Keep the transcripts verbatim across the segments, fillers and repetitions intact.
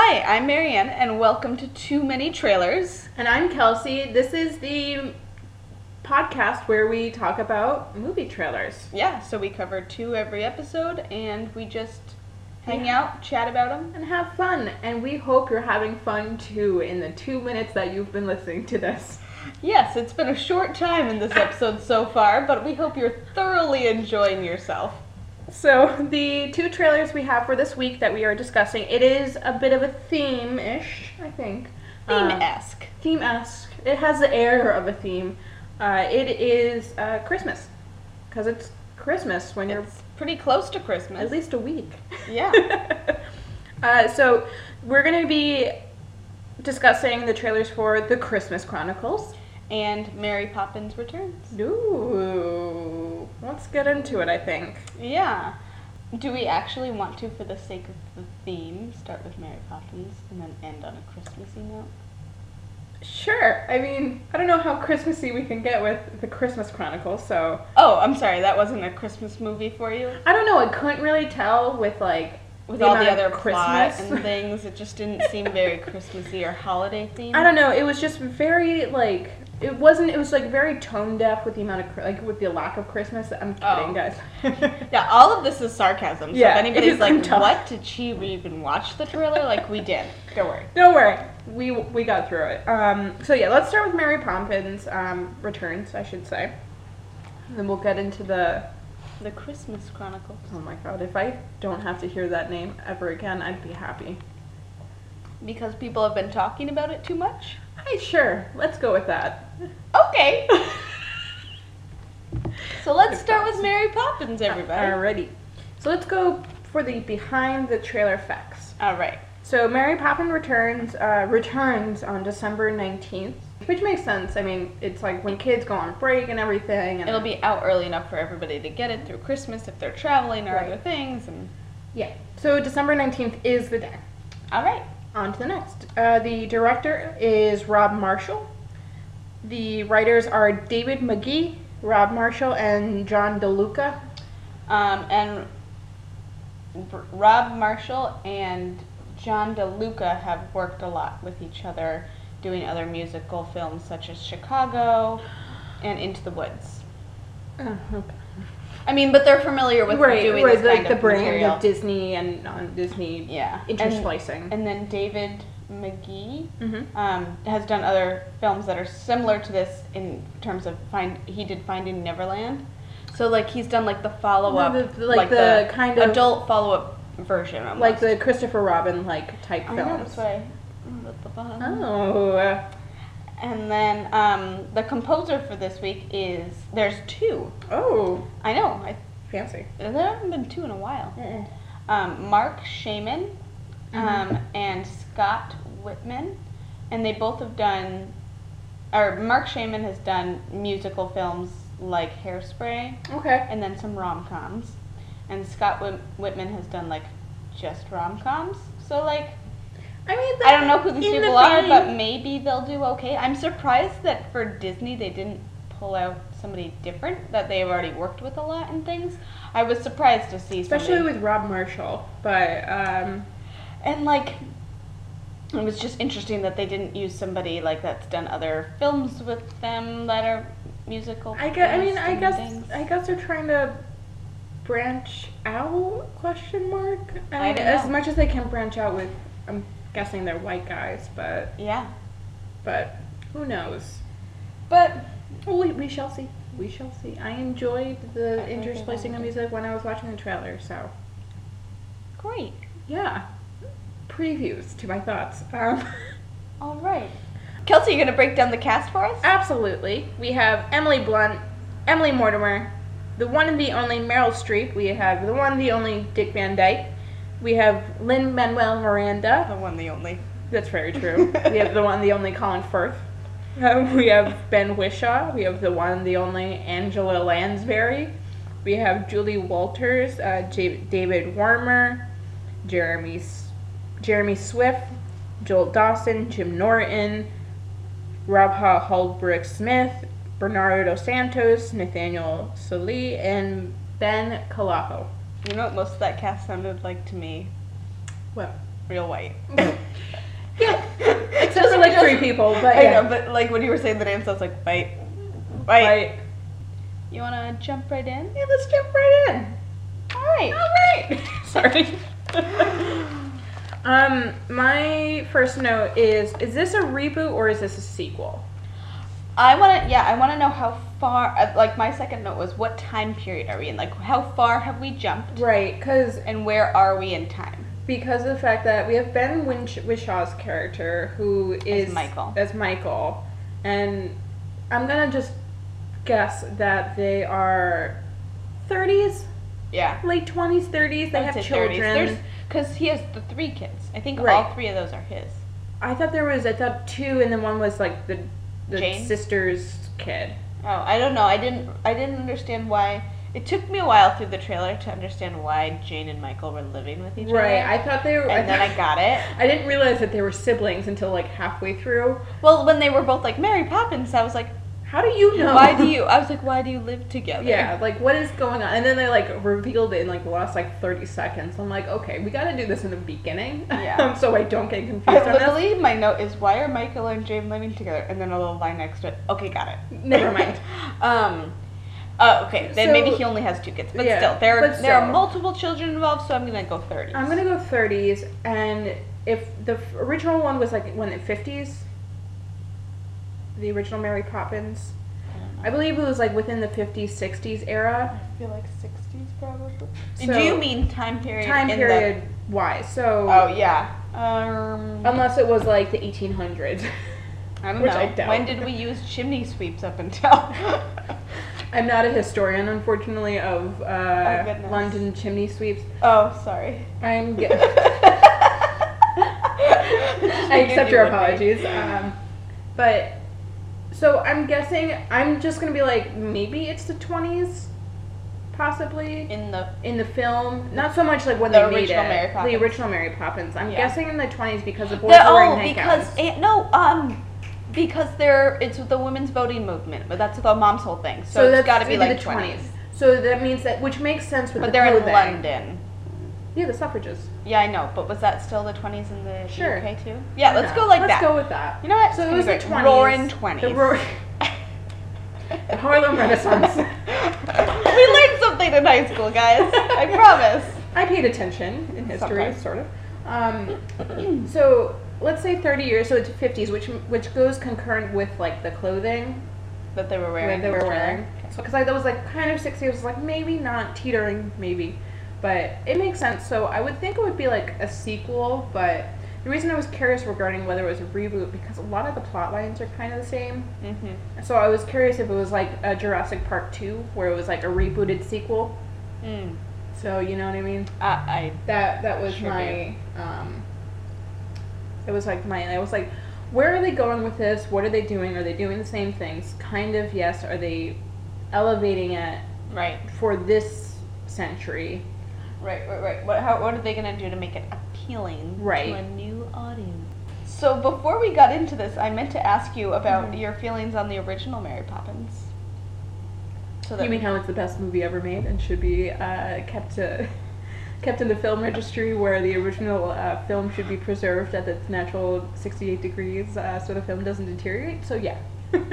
Hi, I'm Marianne, and welcome to Too Many Trailers. And I'm Kelsey. This is the podcast where we talk about movie trailers. Yeah, so we cover two every episode, and we just hang yeah. out, chat about them. And have fun. And we hope you're having fun, too, in the two minutes that you've been listening to this. Yes, it's been a short time in this episode so far, but we hope you're thoroughly enjoying yourself. So, the two trailers we have for this week that we are discussing, it is a bit of a theme-ish, I think. Theme-esque. Uh, theme-esque. It has the air of a theme. Uh, it is uh, Christmas. Because it's Christmas when you're... It's pretty close to Christmas. At least a week. Yeah. uh, so, we're going to be discussing the trailers for The Christmas Chronicles. And Mary Poppins Returns. Ooh. Let's get into it, I think. Yeah. Do we actually want to, for the sake of the theme, start with Mary Poppins and then end on a Christmassy note? Sure. I mean, I don't know how Christmassy we can get with The Christmas Chronicles, so... Oh, I'm sorry, that wasn't a Christmas movie for you? I don't know, I couldn't really tell with, like, With the all the other Christmas plot and things, it just didn't seem very Christmassy or holiday themed. I don't know, it was just very, like... It wasn't, it was, like, very tone-deaf with the amount of, like, with the lack of Christmas. I'm kidding, oh. guys. Yeah, all of this is sarcasm, so yeah, if anybody's if like, tell. what, did she even watch the trailer? Like, we did. Don't worry. Don't worry. We we got through it. Um, so, yeah, let's start with Mary Poppins um, Returns, I should say. And then we'll get into the... The Christmas Chronicles. Oh, my God. If I don't have to hear that name ever again, I'd be happy. Because people have been talking about it too much? Hey, sure. Let's go with that. Okay. So let's start with Mary Poppins, everybody. Alrighty. So let's go for the behind the trailer facts. All right. So Mary Poppins returns uh, returns on December nineteenth, which makes sense. I mean, it's like when kids go on break and everything. And it'll be out early enough for everybody to get it through Christmas if they're traveling or right. other things. And yeah. So December nineteenth is the day. All right. On to the next. Uh, the director is Rob Marshall. The writers are David McGee, Rob Marshall, and John DeLuca. Um, and R- Rob Marshall and John DeLuca have worked a lot with each other, doing other musical films such as Chicago and Into the Woods. Oh, okay. I mean, but they're familiar with right, doing right, this like kind the of brand material. of Disney and non-Disney yeah. intersplicing. And, and then David McGee mm-hmm. um, has done other films that are similar to this in terms of find. He did Finding Neverland, so like he's done like the follow up, no, the, like, like the, the kind of adult follow up version, almost. like the Christopher Robin like type I films. know, that's why. Oh. And then um, the composer for this week is there's two. Oh. I know. I fancy. There haven't been two in a while. Mm-mm. Um, Mark Shaman um, Mm-hmm. and Scott Whitman, and they both have done. Or Mark Shaman has done musical films like Hairspray, Okay. and then some rom coms, and Scott Whit- Whitman has done like just rom coms. So like. I mean, I don't know who these in people the are, vein- but maybe they'll do okay. I'm surprised that for Disney they didn't pull out somebody different, that they've already worked with a lot and things. I was surprised to see especially somebody. with Rob Marshall, but um And like, it was just interesting that they didn't use somebody like that's done other films with them that are musical. I guess, I mean, I and guess things. I guess they're trying to branch out question mark. I I mean, don't as know. much as they can branch out with I'm guessing they're white guys, but Yeah, but who knows? but We, we shall see. We shall see. I enjoyed the I think they intersplicing of wanted music when I was watching the trailer, so great. yeah. Previews to my thoughts. Um, All right, Kelsey, you gonna break down the cast for us? absolutely. We have Emily Blunt, Emily Mortimer, the one and the only Meryl Streep. We have the one and the only Dick Van Dyke. We have Lin-Manuel Miranda. The one, the only. That's very true. We have the one, the only Colin Firth. Uh, we have Ben Whishaw. We have the one, the only Angela Lansbury. We have Julie Walters, uh, J- David Warmer, Jeremy S- Jeremy Swift, Joel Dawson, Jim Norton, Rabha Holdbrook Smith, Bernardo Santos, Nathaniel Soli, and Ben Calaho. You know what most of that cast sounded like to me? What? real white. Yeah, except for like three people, but I yeah. know, but like when you were saying the names, I was like, white, white. Right. You wanna jump right in? Yeah, let's jump right in. All right. All right. Sorry. um, my first note is: is this a reboot or is this a sequel? I wanna, yeah, I wanna know how far. uh, Like my second note was, what time period are we in? Like, how far have we jumped, Right, because and where are we in time? because of the fact that we have Ben Winch- Wishaw's character, who is Michael. as Michael, and I'm gonna just guess that they are thirties, Yeah. late twenties, thirties. They I would have say thirties. children. There's, because he has the three kids. I think all Right. three of those are his. I thought there was, I thought two, and then one was like the the Jane? sister's kid. Oh, I don't know. I didn't. I didn't understand why. It took me a while through the trailer to understand why Jane and Michael were living with each Right, other. I thought they were. and then I got it. I didn't realize that they were siblings until like halfway through. Well, when they were both like Mary Poppins, I was like, How do you know? why do you? I was like, why do you live together? Yeah, like what is going on? And then they like revealed it in like the last like thirty seconds. I'm like, okay, we got to do this in the beginning, Yeah. so I don't get confused I on this. literally, my note is, why are Michael and Jane living together? And then a little line next to it. Okay, got it. Never mind. um, uh, okay, then So- maybe he only has two kids, but Yeah, still, there but there are still. multiple children involved, so I'm gonna go thirty. I'm gonna go thirties, and if the f- original one was like when the fifties, the original Mary Poppins, I believe it was like within the fifties, sixties era. I feel like sixties probably. So- Do you mean time period? Time in period wise. So The, oh yeah. Um, unless it was like the eighteen hundreds. I don't which know. I doubt. When did we use chimney sweeps up until? I'm not a historian, unfortunately, of uh, Oh, goodness. London chimney sweeps. Oh, sorry. I'm. Ge- I accept your apologies. Um, but so I'm guessing I'm just gonna be like maybe it's the twenties, possibly In the in the film. Not so much like when The they made original it. Mary Poppins. The original Mary Poppins. I'm Yeah. guessing in the twenties because the boys The- were wearing oh, because nightgowns. eh, no, um, because they're it's the women's voting movement, but that's the mom's whole thing. So, it's that's got to be maybe like the twenties. So that means that, which makes sense with But the they're in clothing. London. Yeah, the suffrages. Yeah, I know. But was that still the twenties in the Sure. U K too? Yeah, let's No, go like let's that. Let's go with that. You know what? So It's it was the gonna be twenties. Roaring twenties. The roar- the Harlem Renaissance. We learned something in high school, guys. I promise. I paid attention in history, Sometimes. sort of. Um, so let's say thirty years, so it's fifties, which which goes concurrent with like the clothing That they were that wearing. they in were the wearing. trailer. So because I that was like kind of sixties, was like maybe not teetering, maybe, but it makes sense. So I would think it would be like a sequel, but the reason I was curious regarding whether it was a reboot because a lot of the plot lines are kind of the same. Mhm. So I was curious if it was like a Jurassic Park two, where it was like a rebooted sequel. Mm. So you know what I mean? I, I That that was Sure my um. It was like my. I was like, where are they going with this? What are they doing? Are they doing the same things? Kind of yes. Are they elevating it right, for this century? right, right, right. What how what are they gonna do to make it appealing Right. to a new audience? So before we got into this, I meant to ask you about Mhm. your feelings on the original Mary Poppins. So that You mean how it's the best movie ever made and should be uh, kept to, kept in the film registry where the original uh, film should be preserved at its natural sixty-eight degrees uh, so the film doesn't deteriorate? So yeah.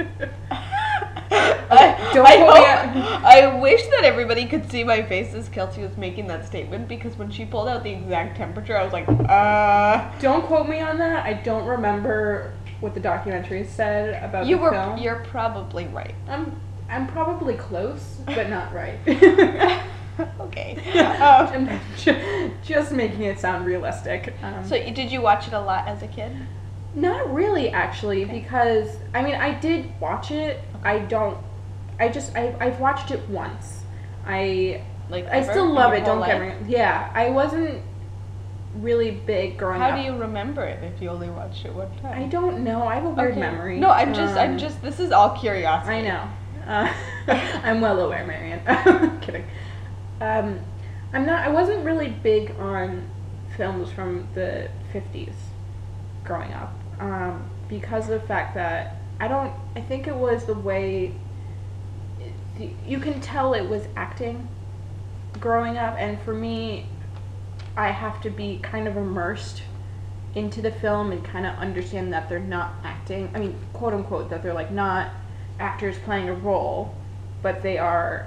I, don't I, quote me hope- I wish that everybody could see my face as Kelsey was making that statement because when she pulled out the exact temperature, I was like, uh. Don't quote me on that. I don't remember what the documentary said about You the were, film. you're probably right. I'm, I'm probably close, but not right. Okay. Um, I'm ju- just making it sound realistic. Um, so you- did you watch it a lot as a kid? Not really, actually, because I mean, I did watch it. I don't. I just I I've watched it once. I Like I ever still in love your it. whole Don't get life? me. Yeah, I wasn't really big growing How up. do you remember it if you only watched it one time? I don't know. I have a weird Okay. memory. No, I'm just, I'm Um, just. This is all curiosity. I know. Uh, I'm well aware, Marian. Kidding. Um, I'm not. I wasn't really big on films from the fifties growing up um, because of the fact that I don't. I think it was the way it, you can tell it was acting growing up, and for me, I have to be kind of immersed into the film and kind of understand that they're not acting, I mean, quote unquote, that they're like not actors playing a role, but they are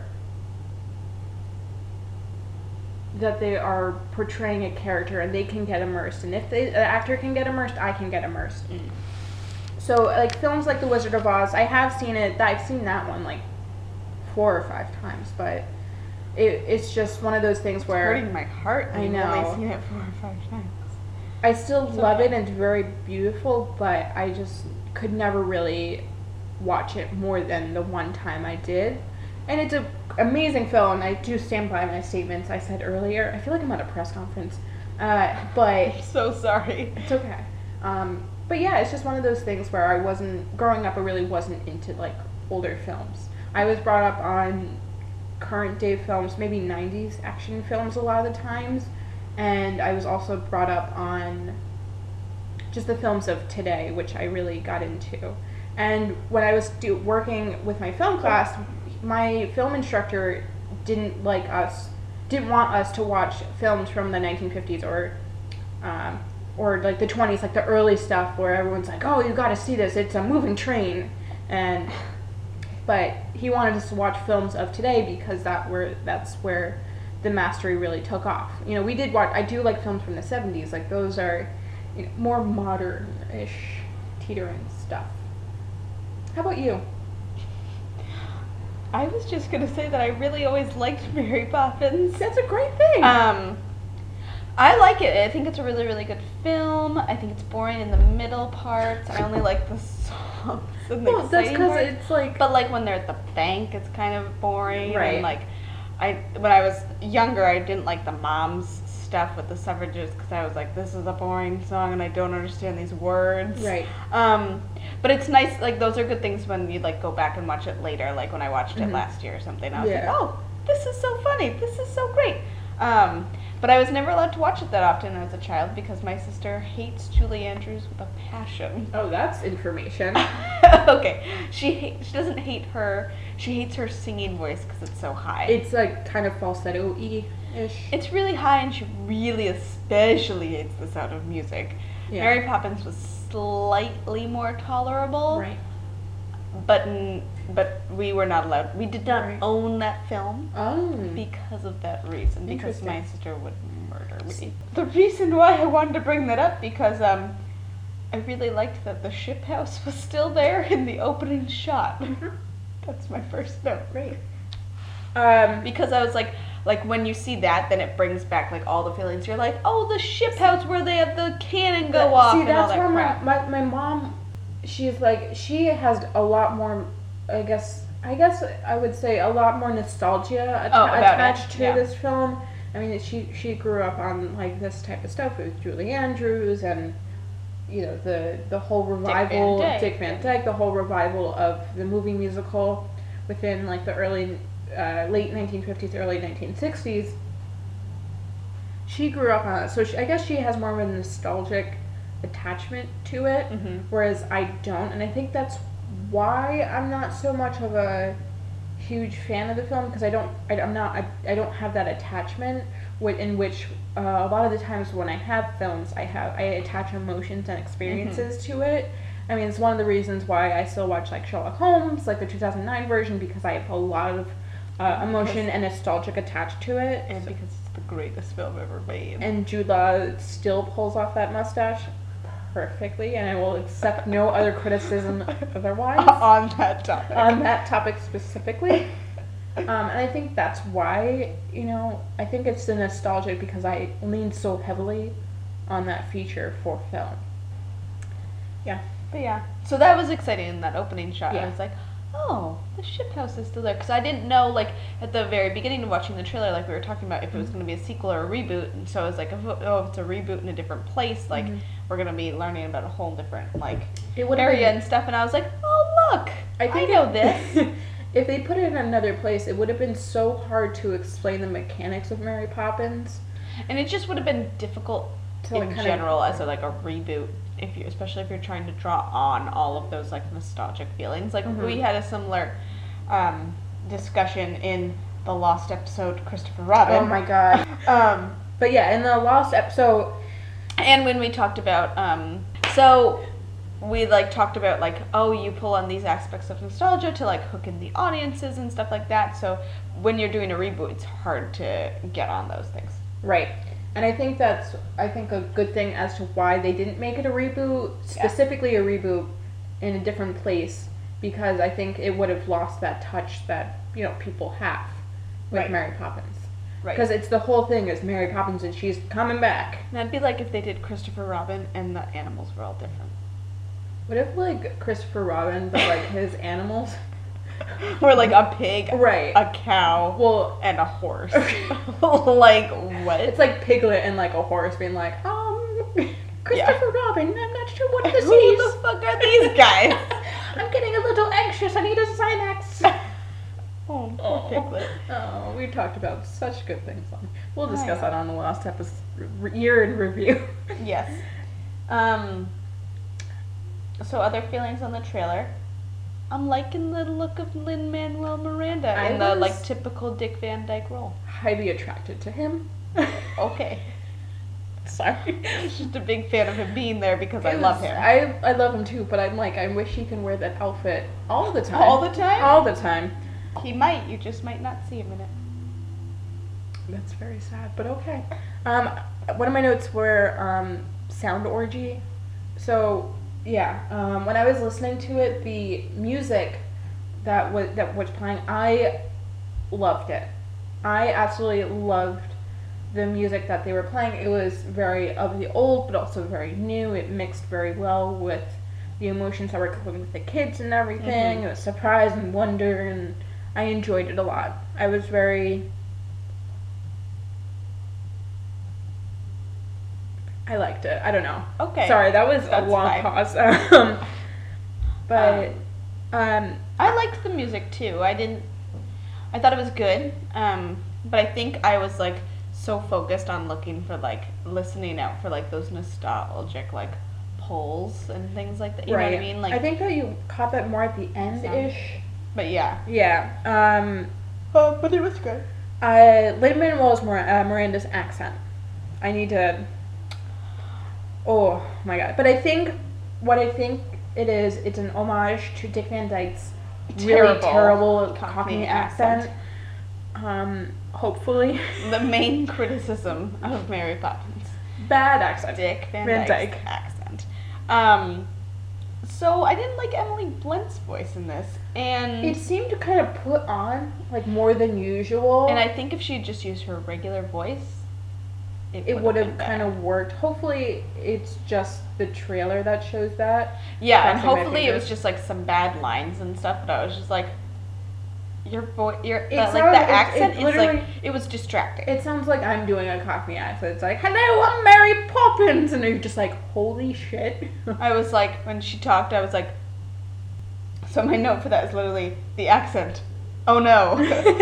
that they are portraying a character and they can get immersed. And if they, the actor can get immersed, I can get immersed. Mm. So like films like The Wizard of Oz, I have seen it, I've seen that one like four or five times, but it, it's just one of those things where... It's hurting my heart. I know. I've only seen it four or five times. I still So love yeah. it and it's very beautiful, but I just could never really watch it more than the one time I did. And it's an amazing film. I do stand by my statements I said earlier. I feel like I'm at a press conference. Uh, but I'm so sorry. it's okay. Um, but yeah, it's just one of those things where I wasn't, growing up, I really wasn't into like older films. I was brought up on current day films, maybe nineties action films a lot of the times. And I was also brought up on just the films of today, which I really got into. And when I was do, working with my film class, my film instructor didn't like us, didn't want us to watch films from the nineteen fifties or, um, or like the twenties, like the early stuff where everyone's like, oh, you got to see this, it's a moving train. And but he wanted us to watch films of today because that were that's where the mastery really took off. You know, we did watch, I do like films from the seventies, like those are, you know, more modern-ish teetering stuff. How about you? I was just gonna say that I really always liked Mary Poppins. That's a great thing. Um, I like it. I think it's a really, really good film. I think it's boring in the middle parts. I only like the songs and the Well, that's exciting because parts. it's like... But like when they're at the bank, it's kind of boring. Right. And like, I when I was younger, I didn't like the moms stuff with the suffrages because I was like, this is a boring song and I don't understand these words. Right. Um, but it's nice. Like those are good things when you like go back and watch it later. Like when I watched it Mhm. last year or something, I was Yeah. like, oh, this is so funny. This is so great. Um, but I was never allowed to watch it that often as a child because my sister hates Julie Andrews with a passion. Oh, that's information. Okay, she hate, she doesn't hate her. She hates her singing voice because it's so high. It's like kind of falsetto-y ish. It's really high, and she really especially hates the sound of music. Yeah. Mary Poppins was slightly more tolerable, Right. but n- but we were not allowed. We did not Right. own that film Oh. because of that reason. Because Interesting. my sister would murder me. The reason why I wanted to bring that up because um, I really liked that the ship house was still there in the opening shot. Mhm. That's my first note. Right. Um, Because I was like, like when you see that, then it brings back like all the feelings. You're like, oh, the ship house where they have the cannon go off See, and all that's that where my, crap. my, my mom, she's like, she has a lot more, I guess, I guess I would say a lot more nostalgia atta- Oh, about it, attached to yeah. this film. I mean, she she grew up on like this type of stuff with Julie Andrews and, you know, the the whole revival, Dyke. Dick Van Dyke, the whole revival of the movie musical within like the early, uh, late nineteen fifties, early nineteen sixties. She grew up on it, so she, I guess she has more of a nostalgic attachment to it, Mhm. whereas I don't, and I think that's why I'm not so much of a huge fan of the film, because I don't, I, I'm not, I, I don't have that attachment with, in which uh, a lot of the times when I have films, I have, I attach emotions and experiences to it. I mean, it's one of the reasons why I still watch like Sherlock Holmes, like the two thousand nine version, because I have a lot of uh, emotion and nostalgic attached to it. And because it's the greatest film ever made. And Jude Law still pulls off that mustache perfectly, and I will accept no other criticism otherwise on that topic. on that topic specifically. Um, and I think that's why, you know, I think it's the nostalgia because I lean so heavily on that feature for film. Yeah. But yeah, so that was exciting in that opening shot. Yeah. I was like, oh, the ship house is still there. Because I didn't know, like, at the very beginning of watching the trailer, like we were talking about, if it was going to be a sequel or a reboot. And so I was like, oh, if it's a reboot in a different place, like, Mhm. we're going to be learning about a whole different, like, It would area and stuff. And I was like, oh, look, I, I think know it- this. If they put it in another place, it would have been so hard to explain the mechanics of Mary Poppins. And it just would have been difficult To, like, in kinda- general as a, like, a reboot. If you, especially if you're trying to draw on all of those like nostalgic feelings, like Mhm. we had a similar um, discussion in the Lost episode, Christopher Robin. Oh my god. Um, But yeah, in the Lost episode, And when we talked about, um, so we like talked about like, oh, you pull on these aspects of nostalgia to like hook in the audiences and stuff like that. So when you're doing a reboot, it's hard to get on those things. Right. And I think that's, I think a good thing as to why they didn't make it a reboot, specifically a reboot in a different place, because I think it would have lost that touch that, you know, people have with Right. Mary Poppins. Right. Because it's the whole thing is Mary Poppins and she's coming back. That'd be like if they did Christopher Robin and the animals were all different. What if, like, Christopher Robin, but, like, his animals? Or like a pig, Right. a cow, Well, and a horse. Like, what? it's like Piglet and, like, a horse being like, um, Christopher Robin, I'm not sure what this Who is. the fuck are these guys? I'm getting a little anxious. I need a Xanax. Oh, poor Piglet. Oh, we talked about such good things. On. We'll discuss I that on the last episode, re- year in review. Yes. Um. So other feelings on the trailer. I'm liking the look of Lin-Manuel Miranda I in the was- like typical Dick Van Dyke role. Highly attracted to him. Okay. Sorry. Just a big fan of him being there because I It love was- him. I I love him too, but I'm like, I wish he can wear that outfit all the time. All the time? All the time. He might. You just might not see him in it. That's very sad, but okay. Um, one of my notes were um, sound orgy. So yeah, um, when I was listening to it, the music that was that was playing, I loved it. I absolutely loved the music that they were playing. It was very of the old, but also very new. It mixed very well with the emotions that were coming with the kids and everything. Mhm. It was surprise and wonder, and I enjoyed it a lot. I was very I liked it. I don't know. Okay. Sorry, that was That's a long fine. pause. Um, but um, I liked the music too. I didn't. I thought it was good. Um, but I think I was like so focused on looking for like listening out for like those nostalgic like pulls and things like that. You right. know what I mean? Like, I think that you caught that more at the end ish. but yeah. Yeah. Um, Uh, but it was good. I Lin-Manuel Mir- uh, Miranda's accent. I need to. Oh my god! But I think what I think it is, it's an homage to Dick Van Dyke's really Terrible terrible Cockney Cockney accent. accent. Um, hopefully, The main criticism of Mary Poppins. bad accent. Dick Van, Van Dyke's Dyke. accent. Um, so I didn't like Emily Blunt's voice in this, and It seemed to kind of put on like more than usual. and I think if she had just used her regular voice, it, it would have been kind better. of worked. Hopefully, it's just the trailer that shows that. Yeah, and crossing my hopefully it fingers. was just like some bad lines and stuff. But I was just like, your voice, your It the, like sounds- the it- accent it is like literally- it was distracting. It sounds like I'm doing a Cockney accent. It's like, "Hello, I'm Mary Poppins," and you're just like, "Holy shit!" I was like, when she talked, I was like, so my note for that is literally the accent. Oh no.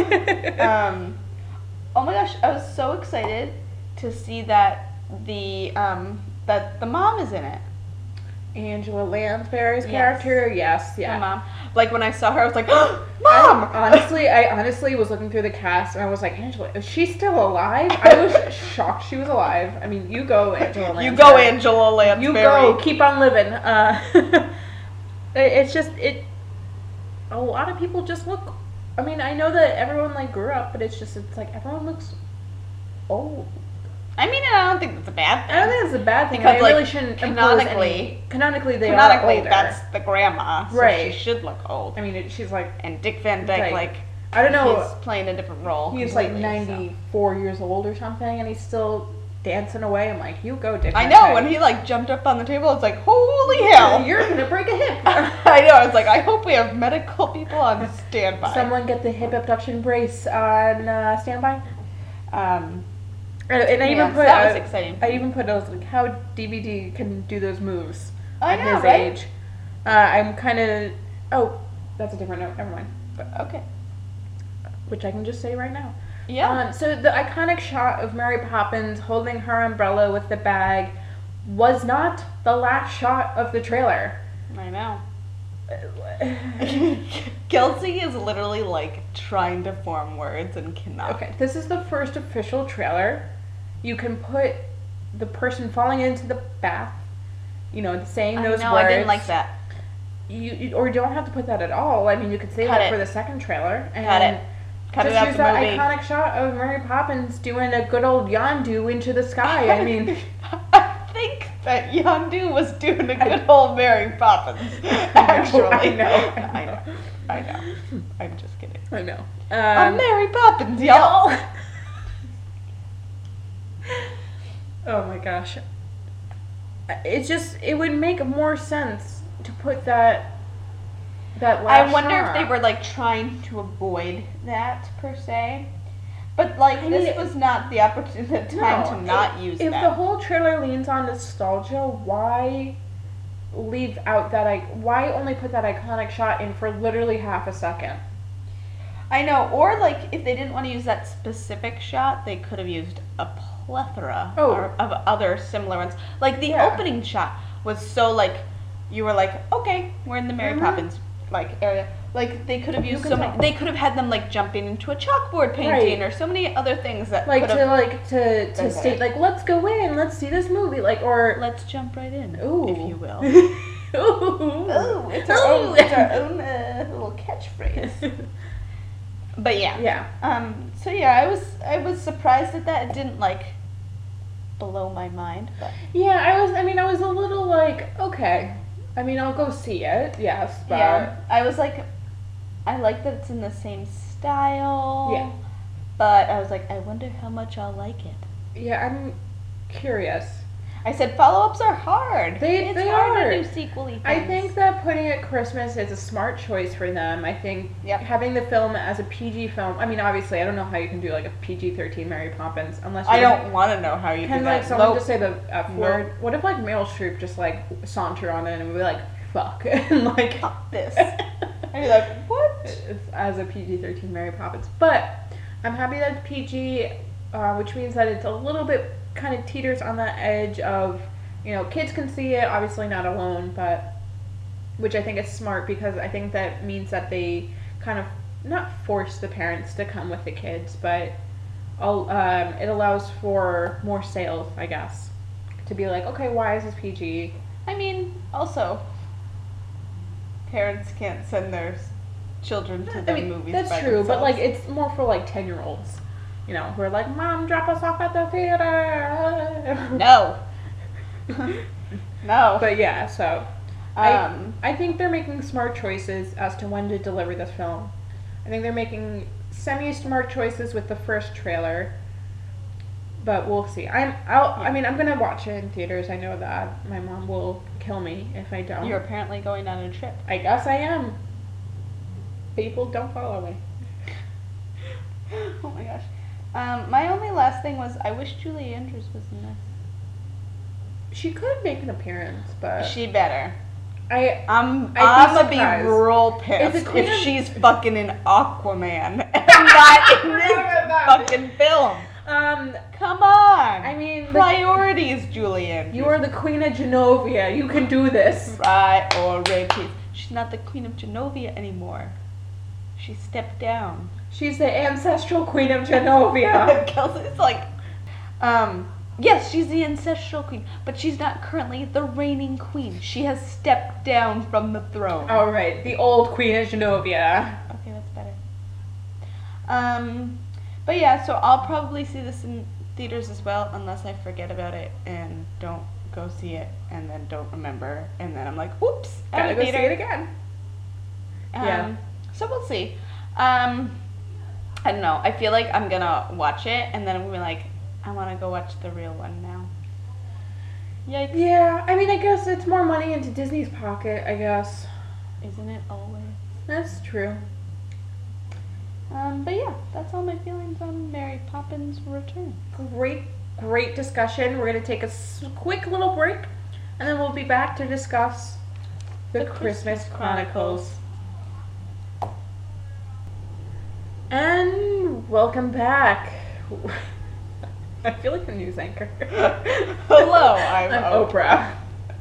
um, oh my gosh, I was so excited to see that the um that the mom is in it. Angela Lansbury's Yes. character, yes, The yeah. mom. Like when I saw her, I was like, I, mom. honestly, I honestly was looking through the cast and I was like, Angela, is she still alive? I was shocked she was alive. I mean, you go, Angela Lansbury. You go, Angela Lansbury. You go, keep on living. Uh, it- it's just it. A lot of people just look. I mean, I know that everyone like grew up, but it's just it's like everyone looks old. I mean, I don't think that's a bad thing. I don't think it's a bad thing. Because, I like, really shouldn't impose canonically- any- canonically they Canonically, are older. that's the grandma, so Right. she should look old. I mean, it, she's like And Dick Van Dyke, Dyke. like, I don't know. he's playing a different role. He's like completely, so. ninety-four years old or something, and he's still dancing away. I'm like, you go, Dick. I Van know, Dyke. when he like jumped up on the table, it's like, holy hell! You're gonna break a hip. I know, I was like, I hope we have medical people on standby. Someone get the hip abduction brace on uh, standby. Um, And, and I yeah, even so put that was uh, exciting. I even put I was like how D V D can do those moves I at know, his right? age. Uh, I'm kind of oh that's a different note. Never mind. But, okay. Which I can just say right now. Yeah. Um, so the iconic shot of Mary Poppins holding her umbrella with the bag was not the last shot of the trailer. I know. Kelsey is literally like trying to form words and cannot. Okay, this is the first official trailer. You can put the person falling into the bath, you know, saying I those know, words. I didn't like that. You, you or you don't have to put that at all. I mean, you could save Cut that it. for the second trailer. And Cut it. Cut just it out use the that movie. iconic shot of Mary Poppins doing a good old yondu into the sky. I mean, I think that Yondu was doing a good old Mary Poppins. Actually, I know. I know. I know. I'm just kidding. I know. I'm Um, Mary Poppins, y'all. oh my gosh. It's just, it would make more sense to put that that last I wonder shot. if they were like trying to avoid that per se. But like I this mean, was not the opportunity the time No, to not if, use if that. the whole trailer leans on nostalgia, why leave out that I why only put that iconic shot in for literally half a second? I know, or like if they didn't want to use that specific shot, they could have used a plethora Oh. or, of other similar ones. Like the Yeah. opening shot was so like you were like, okay, we're in the Mary Mhm. Poppins like area. Like they could have You used can so tell. many. They could have had them like jumping into a chalkboard painting Right. or so many other things that Like could to have. like to to Been state better. like let's go in, let's see this movie, like or Let's jump right in, ooh, if you will. Ooh. Oh, it's our Ooh. own, it's our own uh, little catchphrase. But yeah. Yeah. Um. So yeah, I was I was surprised at that. It didn't like blow my mind, but Yeah, I was I mean I was a little like, okay. I mean I'll go see it, yes, but yeah, I was like, I like that it's in the same style. Yeah. But I was like, I wonder how much I'll like it. yeah, I'm curious. I said follow-ups are hard. They- it's they hard are. to do sequel-y things. I think that putting it Christmas is a smart choice for them. I think Yep. having the film as a P G film. I mean, obviously, I don't know how you can do like a P G thirteen Mary Poppins unless you I don't want to know how you Can do like that. someone Nope. just say the F Nope. word? What if like Meryl Streep just like saunter on it and be like fuck and like Fuck this. I'd be like, what? It's as a P G thirteen Mary Poppins. But I'm happy that it's P G, uh, which means that it's a little bit kind of teeters on that edge of, you know, kids can see it, obviously not alone, but which I think is smart because I think that means that they kind of not force the parents to come with the kids, but I'll, um, it allows for more sales, I guess, to be like, okay, why is this P G? I mean, also, parents can't send their s- children to the I mean, movies. that's by true, but like themselves. it's more for like ten year olds, you know, who are like, Mom, drop us off at the theater. No. No. But yeah, so um, I I think they're making smart choices as to when to deliver this film. I think they're making semi smart choices with the first trailer. But we'll see. I'm I'll I mean I'm gonna watch it in theaters, I know that. My mom will kill me if I don't. you're apparently going on a trip. I guess I am. People don't follow me. Oh my gosh. Um, my only last thing was I wish Julie Andrews was in this. She could make an appearance, but She better. I I'm I'd be I'm gonna be surprised. real Is pissed it Queen if of- she's fucking in Aquaman and not in this fucking film. um Come on. I mean the, Priorities, Julie Andrews. you are the Queen of Genovia. You can do this. Priorities. She's not the Queen of Genovia anymore. She stepped down. She's the ancestral Queen of Genovia. Kelsey's like, um, yes, she's the ancestral queen, but she's not currently the reigning queen. She has stepped down from the throne. All right, the old Queen of Genovia. Okay, that's better. Um, but yeah, so I'll probably see this in theaters as well, unless I forget about it and don't go see it, and then don't remember, and then I'm like, oops, out Gotta of go see theater. it again. Um, Yeah. So we'll see. Um, I don't know. I feel like I'm gonna watch it, and then I'm gonna be like, I want to go watch the real one now. Yikes! Yeah, I mean, I guess it's more money into Disney's pocket. I guess Isn't it always? that's true. Um, but yeah, that's all my feelings on Mary Poppins Return. Great, great discussion. We're gonna take a s- quick little break, and then we'll be back to discuss the, The Christmas, Christmas Chronicles. And welcome back. I feel like a news anchor. Hello, I'm I'm Oprah.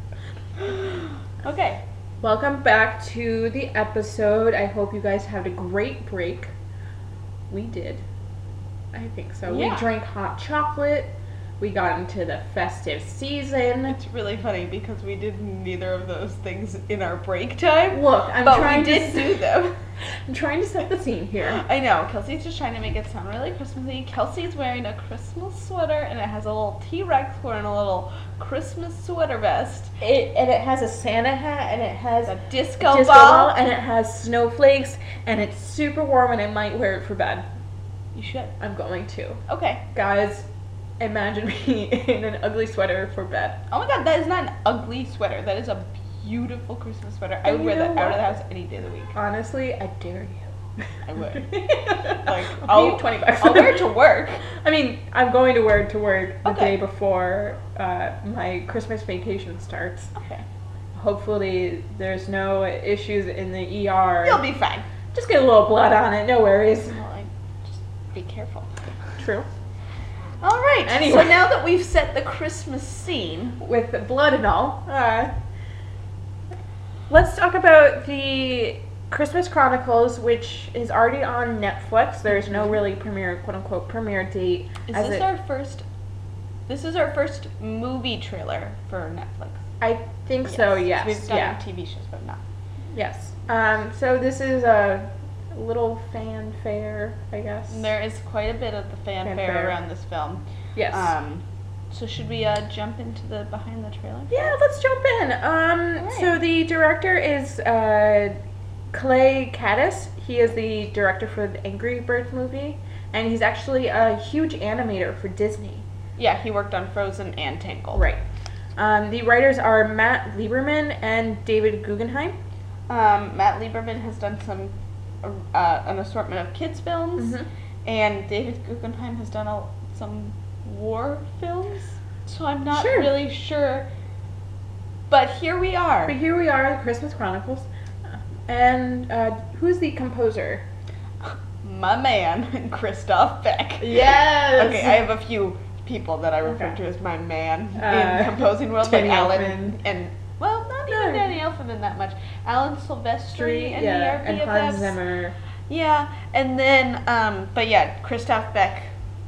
Okay. Welcome back to the episode. I hope you guys had a great break. We did. I think so. Yeah. We drank hot chocolate. We got into the festive season. It's really funny because we did neither of those things in our break time. Look, I'm but trying we did to s- do them. I'm trying to set the scene here. I know. Kelsey's just trying to make it sound really Christmassy. Kelsey's wearing a Christmas sweater and it has a little T-Rex wearing a little Christmas sweater vest. It and it has a Santa hat and it has A disco, disco ball. ball and it has snowflakes and it's super warm and I might wear it for bed. You should. I'm going to. Okay. Guys, imagine me in an ugly sweater for bed. Oh my god, that is not an ugly sweater. That is a beautiful Christmas sweater. I would You wear that know out of the what? house any day of the week. Honestly, I dare you. I would. like, Like, I'll pay I'll, you twenty bucks. I'll wear it to work. I mean, I'm going to wear it to work the Okay. day before uh, my Christmas vacation starts. Okay. Hopefully, there's no issues in the E R. You'll be fine. Just get a little blood on it, no worries. Well, I, just be careful. True. All right. Anyway. So now that we've set the Christmas scene, With the blood and all, uh, let's talk about the Christmas Chronicles, which is already on Netflix. There's no really premiere, quote unquote, premiere date. is as this it- our first? This is our first movie trailer for Netflix. I think so. Yes. We've done yeah. T V shows, but not. Yes. Um, so this is a little fanfare, I guess. There is quite a bit of the fanfare, Fanfare. around this film. Yes. Um, so should we uh, jump into the behind the trailer? yeah, let's jump in. Um, Alright. So the director is uh, Clay Caddis. He is the director for the Angry Birds movie, and he's actually a huge animator for Disney. Yeah, he worked on Frozen and Tangled. Right. Um, the writers are Matt Lieberman and David Guggenheim. Um, Matt Lieberman has done some uh, an assortment of kids films, Mhm. and David Guggenheim has done a, some war films. So I'm not Sure. really sure. But here we are. But here we are, the Christmas Chronicles. And uh, who's the composer? My man, Christoph Beck. Yes. Okay, I have a few people that I refer Okay. to as my man Uh, in composing world, like Danny Alan Elfman. and well, not No. even Danny Elfman that much. Alan Silvestri and yeah, the and R P F Hans Fs. Zimmer. Yeah, and then um, but yeah, Christoph Beck,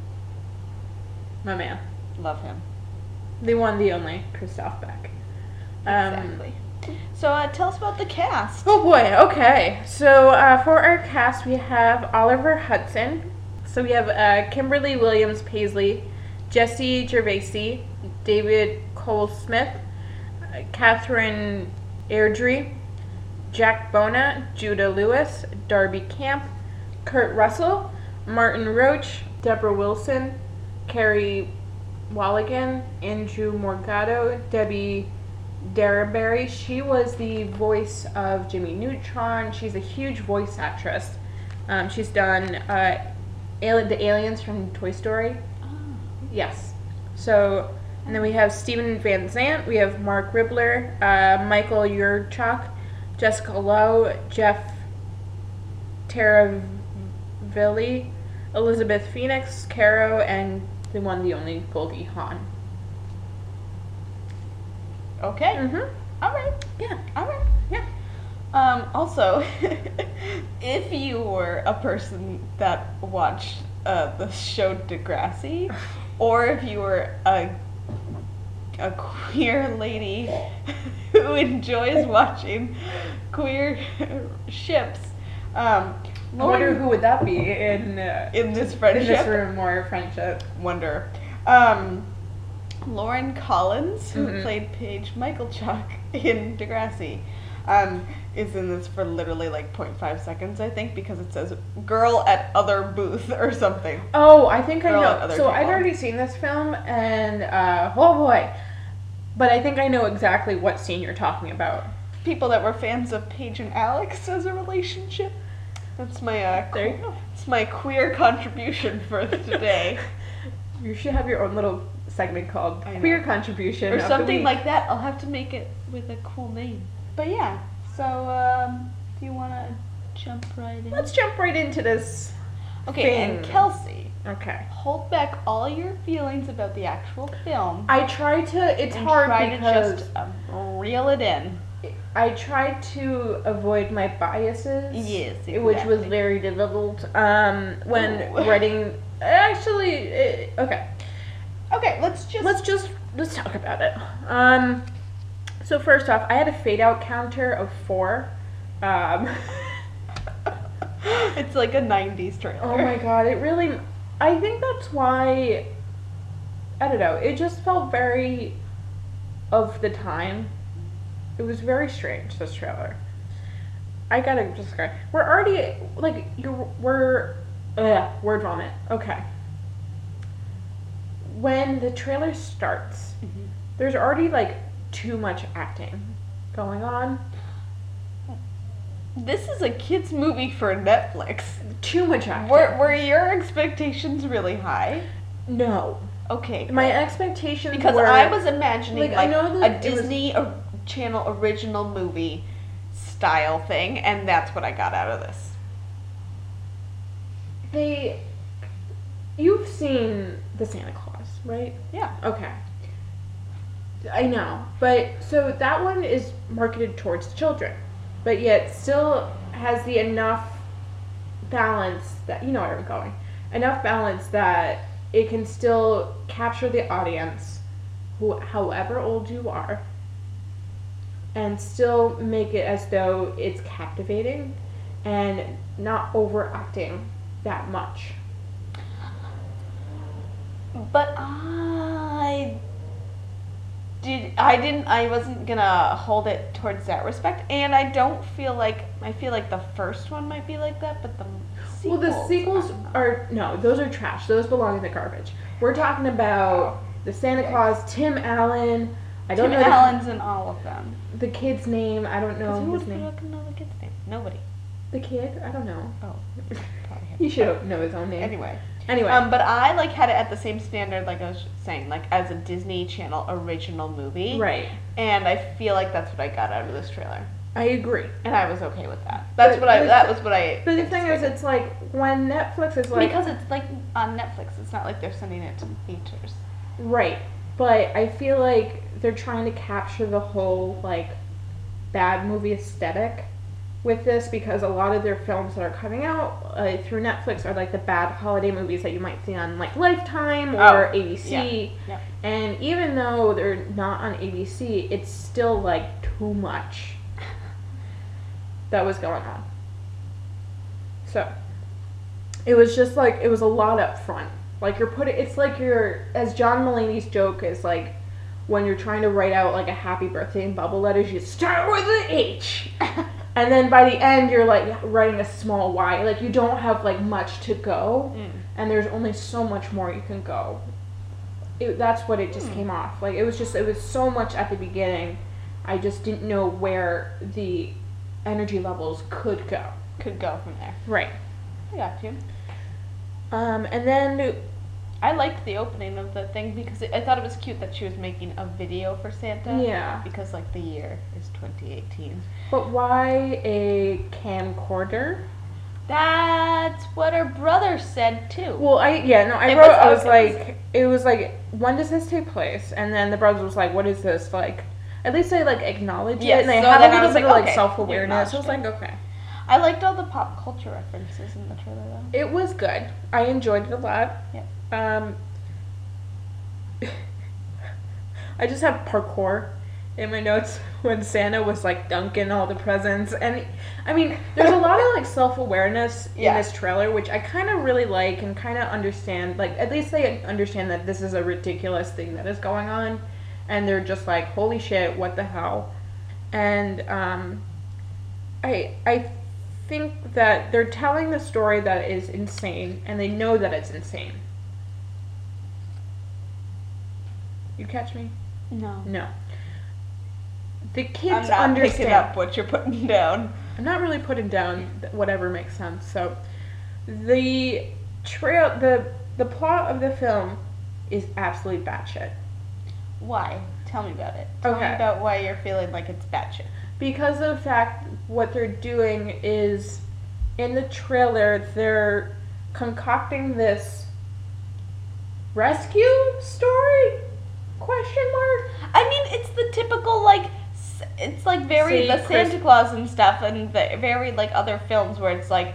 My man. love him The one, the only, Christoph Beck. Um, exactly. So uh, tell us about the cast. Oh boy, okay. So uh, for our cast, we have Oliver Hudson. So we have uh, Kimberly Williams Paisley, Jesse Gervaisi, David Cole Smith, uh, Catherine Airdrie, Jack Bona, Judah Lewis, Darby Camp, Kurt Russell, Martin Roach, Deborah Wilson, Carrie Walligan, Andrew Morgado, Debbie Derryberry. She was the voice of Jimmy Neutron. She's a huge voice actress. Um, she's done uh, Ali- the aliens from Toy Story. Yes. So, and then we have Stephen Van Zandt. We have Mark Ribler, uh, Michael Yurchak, Jessica Lowe, Jeff Taravilli, Elizabeth Phoenix, Caro, and the one, the only, Goldie Hawn. Okay. Mm-hmm. All right. Yeah. All right. Yeah. Um, also, if you were a person that watched uh, the show Degrassi, or if you were a a queer lady who enjoys watching queer ships, um, I wonder Lauren, who would that be in, uh, in this in friendship, this room or friendship. wonder. Um, Lauren Collins, who Mhm. played Paige Michalchuk in Degrassi, um, is in this for literally like zero point five seconds, I think, because it says "girl at other booth" or something. Oh, I think I Girl and know. other So I've people. already seen this film, and uh, oh boy, but I think I know exactly what scene you're talking about. People that were fans of Paige and Alex as a relationship. That's my uh, There you que- go. It's my queer contribution for today, You should have your own little segment called I know. "Queer Contribution" or of the something week. like that. I'll have to make it with a cool name. But yeah. So um, do you want to jump right in? Let's jump right into this. Okay, and thing. Kelsey, Okay. hold back all your feelings about the actual film I try to. It's and hard try because to just um, reel it in. I try to avoid my biases. Yes, Which was exactly. very difficult um, when Ooh. writing. Actually, it, okay. Okay, Okay, let's just let's just let's talk about it. Um, so first off, I had a fade out counter of four. Um, It's like a nineties trailer. oh my god, it really. I think that's why. I don't know. It just felt very of the time. It was very strange, this trailer. I gotta just go. We're already like you're we're ugh, word vomit. Okay. When the trailer starts, Mhm. there's already like too much acting going on. This is a kids movie for Netflix. Too much acting. Were were your expectations really high? no. Okay. My good. expectations Because were I was imagining like, I like, know a that it was- Disney o- Channel original movie style thing, and that's what I got out of this. they you've seen the Santa Claus, right? Yeah. Okay. I know. But so that one is marketed towards children, but yet still has the enough balance that you know where I'm going. Enough balance that it can still capture the audience, who however old you are, and still make it as though it's captivating and not overacting that much. But I did I didn't I wasn't gonna hold it towards that respect, and I don't feel like I feel like the first one might be like that, but the Well, sequels, the sequels I don't know. are no, those are trash. Those belong in the garbage. We're talking about the Santa Claus, Tim Allen. I don't Tim know the- Allen's in all of them. the, kid's name. I don't know Who his would name. fucking know the kid's name? Nobody. The kid? I don't know. Oh, probably him. He should know his own name. Anyway. Anyway. Um, but I like had it at the same standard, like I was saying, like as a Disney Channel original movie. right. And I feel like that's what I got out of this trailer, I agree. and I was okay with that. That's But what I. the- That was what I. But the thing is, expected. it's like when Netflix is like because it's like on Netflix. It's not like they're sending it to theaters. right, but I feel like they're trying to capture the whole like bad movie aesthetic with this because a lot of their films that are coming out uh, through Netflix are like the bad holiday movies that you might see on like Lifetime or Oh, A B C. yeah, yeah. And even though they're not on A B C, it's still like too much that was going on. So it was just like it was a lot up front. Like you're putting it's like you're as John Mulaney's joke is like when you're trying to write out like a happy birthday in bubble letters, you start with an H. And then by the end you're like writing a small Y. Like you don't have like much to go. Mm. And there's only so much more you can go. It, that's what it just Hmm. came off. Like it was just it was so much at the beginning. I just didn't know where the energy levels could go. Could go from there. Right. I got you. Um, and then I liked the opening of the thing because it, I thought it was cute that she was making a video for Santa. Yeah. Because like the year is twenty eighteen. but why a camcorder? That's what her brother said too. Well, I yeah no I It wrote was- I was it like it was like when does this take place? And then the brother was like, what is this like? At least they like acknowledge Yes, it and they so have then a I little was bit like, of like okay, self you awareness. I was like, acknowledged okay. I liked all the pop culture references in the trailer though. It was good. I enjoyed it a lot. Yep. Um, I just have parkour in my notes when Santa was like dunking all the presents, and I mean, there's a lot of like self awareness in Yeah. this trailer, which I kind of really like and kind of understand. Like, at least they understand that this is a ridiculous thing that is going on, and they're just like, holy shit, what the hell? And um, I I think that they're telling the story that is insane, and they know that it's insane. You catch me? No. No. The I'm kids not understand. picking up what you're putting down. I'm not really putting down th- whatever makes sense. So, the trail, the the plot of the film is absolutely batshit. Why? Tell me about it. Tell Okay. me about why you're feeling like it's batshit. Because of the fact what they're doing is in the trailer they're concocting this rescue story question mark. I mean, it's the typical like, s- it's like very See, the Chris- Santa Claus and stuff, and the very like other films where it's like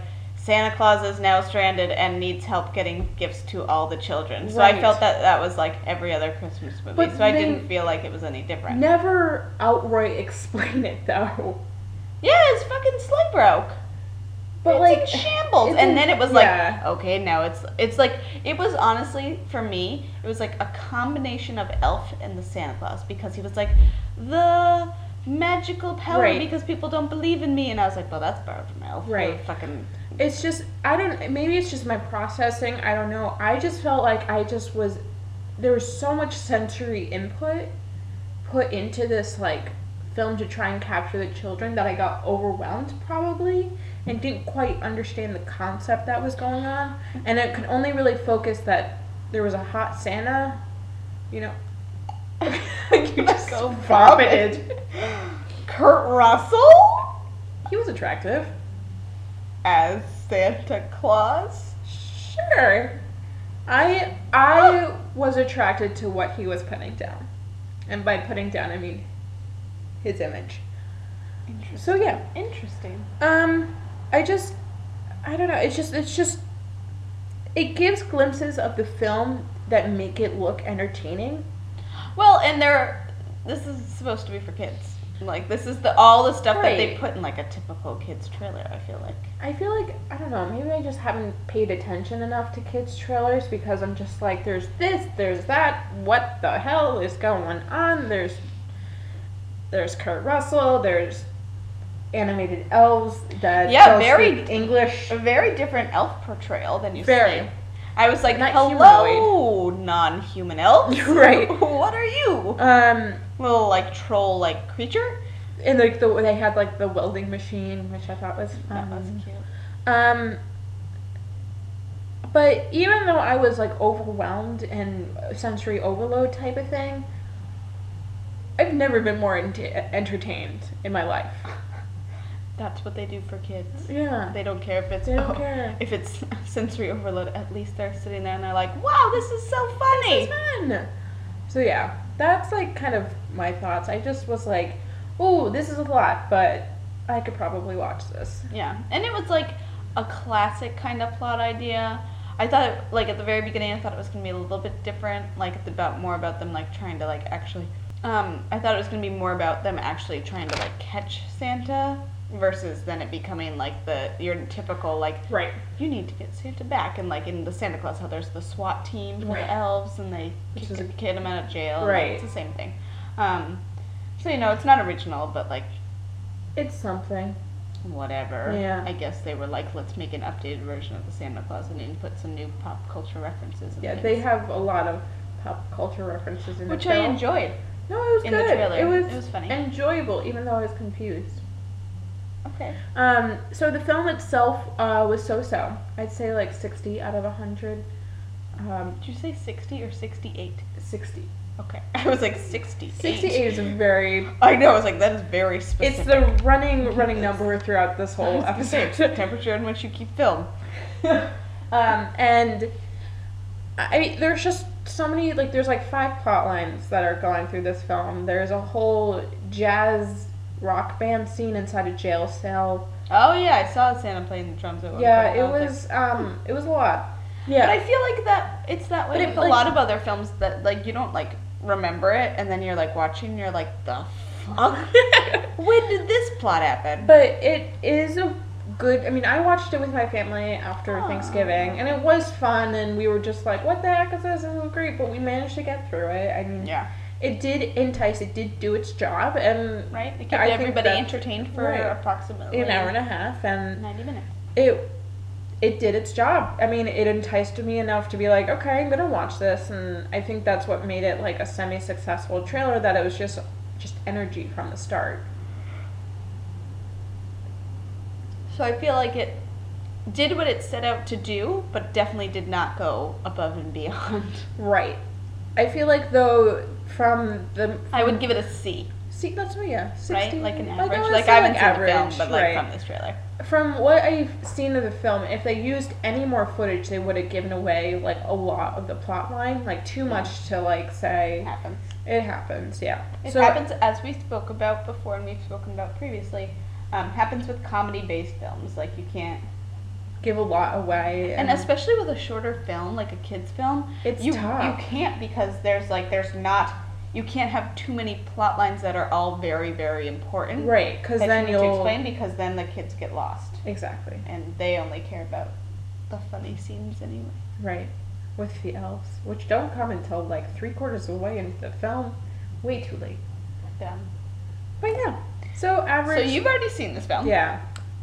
Santa Claus is now stranded and needs help getting gifts to all the children. So Right. I felt that that was like every other Christmas movie. But so I they didn't feel like it was any different. Never outright explain it though. Yeah, his fucking sleigh broke. But it's like in shambles, it's and in- then it was yeah. like, okay, now it's it's like it was honestly for me, it was like a combination of Elf and the Santa Claus because he was like the magical power Right. because people don't believe in me, and I was like, well, that's borrowed from Elf. Right. Or fucking. It's just I don't maybe it's just my processing, I don't know. I just felt like I just was there was so much sensory input put into this like film to try and capture the children that I got overwhelmed probably and didn't quite understand the concept that was going on. And I could only really focus that there was a hot Santa, you know. You just Go vomited. Kurt Russell He was attractive. as Santa Claus. Sure. I I was attracted to what he was putting down. And by putting down I mean his image. Interesting. So yeah. Interesting. Um I just I don't know, it's just it's just it gives glimpses of the film that make it look entertaining. Well, and they're this is supposed to be for kids. Like this is the all the stuff that they Right. put in like a typical kids trailer. I feel like. I feel like I don't know, maybe I just haven't paid attention enough to kids trailers because I'm just like there's this, there's that, what the hell is going on? There's there's Kurt Russell, there's animated elves that Yeah, don't very- speak English. A very different elf portrayal than you Very. see. I was like, Not hello, non-human elves. Right. What are you? Um Little like troll like creature. and like the they had like the welding machine, which I thought was That fun. was cute. Um, but even though I was like overwhelmed and sensory overload type of thing, I've never been more ent- entertained in my life. That's what they do for kids. Yeah. They don't care if it's They don't oh, care. if it's sensory overload. At least they're sitting there and they're like, "Wow, this is so funny." It's fun. So yeah, that's like kind of my thoughts. I just was like, "Oh, this is a lot, but I could probably watch this." Yeah, and it was like a classic kind of plot idea. I thought, it, like at the very beginning, I thought it was gonna be a little bit different, like it's about more about them like trying to like actually. Um, I thought it was gonna be more about them actually trying to like catch Santa versus then it becoming like the your typical like Right. you need to get Santa back, and like in the Santa Claus how there's the SWAT team for Right. the elves and they Which kick is a a- kid him out of jail. and, Right. like, it's the same thing. Um, so you know it's not original, but like It's something. whatever. Yeah. I guess they were like, let's make an updated version of the Santa Claus and then put some new pop culture references. And Yeah, things. they have a lot of pop culture references in which the I film. enjoyed. No, it was in the good. trailer. It was, It was funny. enjoyable, even though I was confused. Okay. Um, so the film itself uh, was so-so. I'd say like sixty out of one hundred. Um, Did you say sixty or sixty-eight? sixty. Okay. I was like sixty-eight. sixty-eight is a very... I know. I was like, that is very specific. It's the running running number throughout this I whole was gonna say, it's the episode. temperature in which you keep film. um, and I mean, there's just so many, like, there's like five plot lines that are going through this film. There's a whole jazz rock band scene inside a jail cell. Oh yeah, I saw Santa playing the drums at one Yeah, point. it I like, was, um, it was a lot. But Yeah. I feel like that it's that way But it, with a like- lot of other films that like you don't like remember it and then you're like watching and you're like the fuck when did this plot happen? But it is a good. I mean, I watched it with my family after Aw. Thanksgiving, and it was fun. And we were just like, "What the heck is this? This is great!" But we managed to get through it. I mean, Yeah. it did entice. It did do its job, and Right? It kept I think everybody that- entertained for right. approximately an hour and a half, and ninety minutes. it it did its job. I mean, it enticed me enough to be like, "Okay, I'm gonna watch this," and I think that's what made it like a semi-successful trailer. That it was just just energy from the start. So I feel like it did what it set out to do, but definitely did not go above and beyond. Right. I feel like though from the I would give it a C, see that's what yeah right? sixty Like an I average. would Like, say I haven't like seen average, the film, but like right. from this trailer. From what I've seen of the film, if they used any more footage, they would have given away like a lot of the plot line, like too much to like say. It happens. It happens, yeah. It So- happens as we spoke about before and we've spoken about previously. Um, happens with comedy-based films. Like you can't give a lot away. And especially with a shorter film, like a kid's film, It's you tough. you can't, because there's like there's not you can't have too many plot lines that are all very very important. Right, because that then you need to you'll explain, because then the kids get lost exactly and they only care about the funny scenes anyway. right with the elves, which don't come until like three quarters of the way into the film, way too late. Yeah. But yeah, so average. So you've already seen this film. yeah.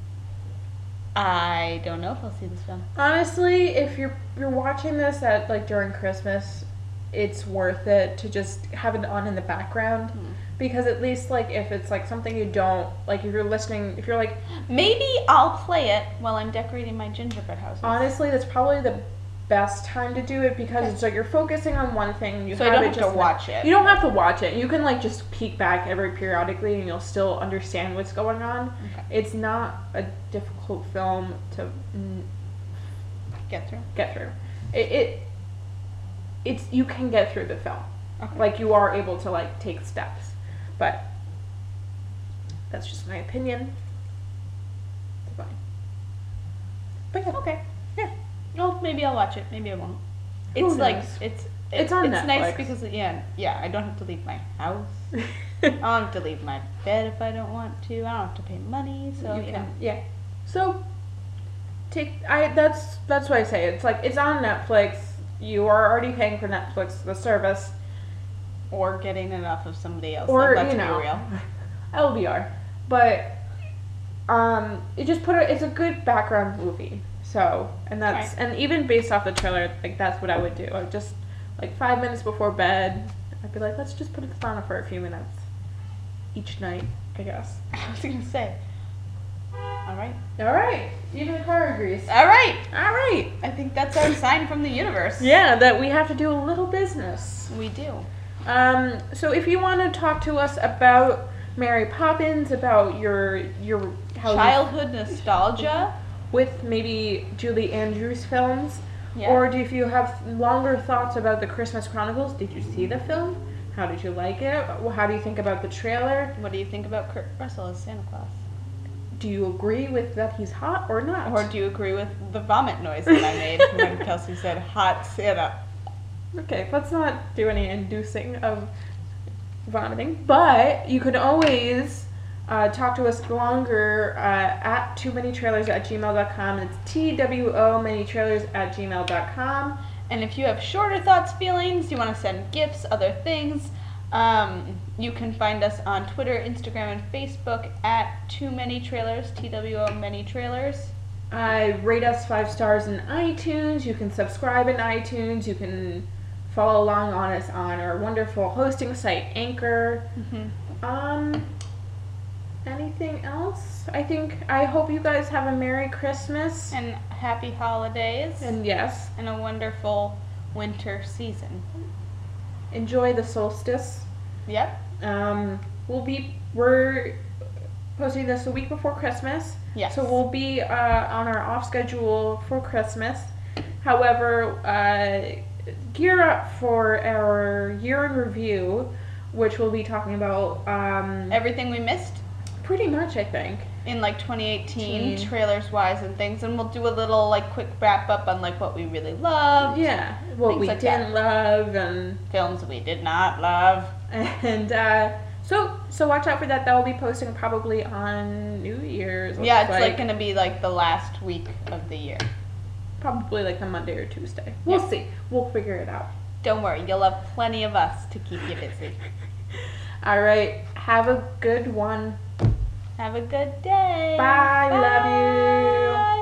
I don't know if I'll see this film. Honestly, if you're you're watching this at like during Christmas, it's worth it to just have it on in the background. Hmm. Because at least like if it's like something you don't like, if you're listening, if you're like, Maybe I'll play it while I'm decorating my gingerbread house. honestly, that's probably the best time to do it, because Okay. it's like you're focusing on one thing. You So I have don't it have to just watch it. You don't have to watch it. You can like just peek back every periodically, and you'll still understand what's going on. Okay. It's not a difficult film to mm, Get through. get through. It, it it's you can get through the film. Okay. Like you are able to like take steps, but that's just my opinion. It's fine. But yeah, Okay. yeah. Well, maybe I'll watch it. Maybe I won't. Who It's like knows? it's It's on It's nice Netflix. because yeah, yeah. I don't have to leave my house. I don't have to leave my bed if I don't want to. I don't have to pay money. So you, you know. can, yeah. So take I that's that's what I say. It's like it's on Netflix. You are already paying for Netflix, the service, Or getting enough of somebody else. or Let's you know, be real. L B R. But um, it just put a, it's a good background movie. So and that's Right. and even based off the trailer, like that's what I would do. I would just like five minutes before bed, I'd be like, let's just put this on for a few minutes each night, I guess. I was gonna say. All right. All right, even the car agrees. All right. All right. I think that's our sign from the universe. Yeah, that we have to do a little business. We do. Um, so if you want to talk to us about Mary Poppins, about your your how you- Childhood nostalgia. with maybe Julie Andrews films, Yeah. or do if you have longer thoughts about the Christmas Chronicles, did you see the film? How did you like it? How do you think about the trailer? What do you think about Kurt Russell as Santa Claus? Do you agree with that he's hot or not? Or do you agree with the vomit noise that I made when Kelsey said "hot Santa"? Okay, let's not do any inducing of vomiting, but you could always uh, talk to us longer uh, at too many trailers at gmail dot com. It's T W O many trailers at gmail dot com. And if you have shorter thoughts, feelings, you want to send gifts, other things, um, you can find us on Twitter, Instagram, and Facebook at Too Many Trailers, T W O Many Trailers. Uh, rate us five stars in iTunes. You can subscribe in iTunes. You can follow along on us on our wonderful hosting site, Anchor. Mm-hmm. Um, anything else? I think, I hope you guys have a Merry Christmas. And happy holidays. And yes, and a wonderful winter season. enjoy the solstice. Yep. Um, we'll be, we're posting this a week before Christmas. Yes. So we'll be uh, on our off schedule for Christmas. However, uh, gear up for our year in review, which we'll be talking about um, Everything we missed pretty much, I think. in like twenty eighteen, Teen. trailers wise and things, and we'll do a little like quick wrap up on like what we really loved, Yeah, what Things we like didn't love, and films we did not love. and uh, so so watch out for that. That will be posting probably on New Year's. Yeah, it's looks like, gonna be like the last week of the year. probably like the Monday or Tuesday. We'll Yeah. see. We'll figure it out. Don't worry, you'll have plenty of us to keep you busy. All right. Have a good one. Have a good day. Bye. Love you.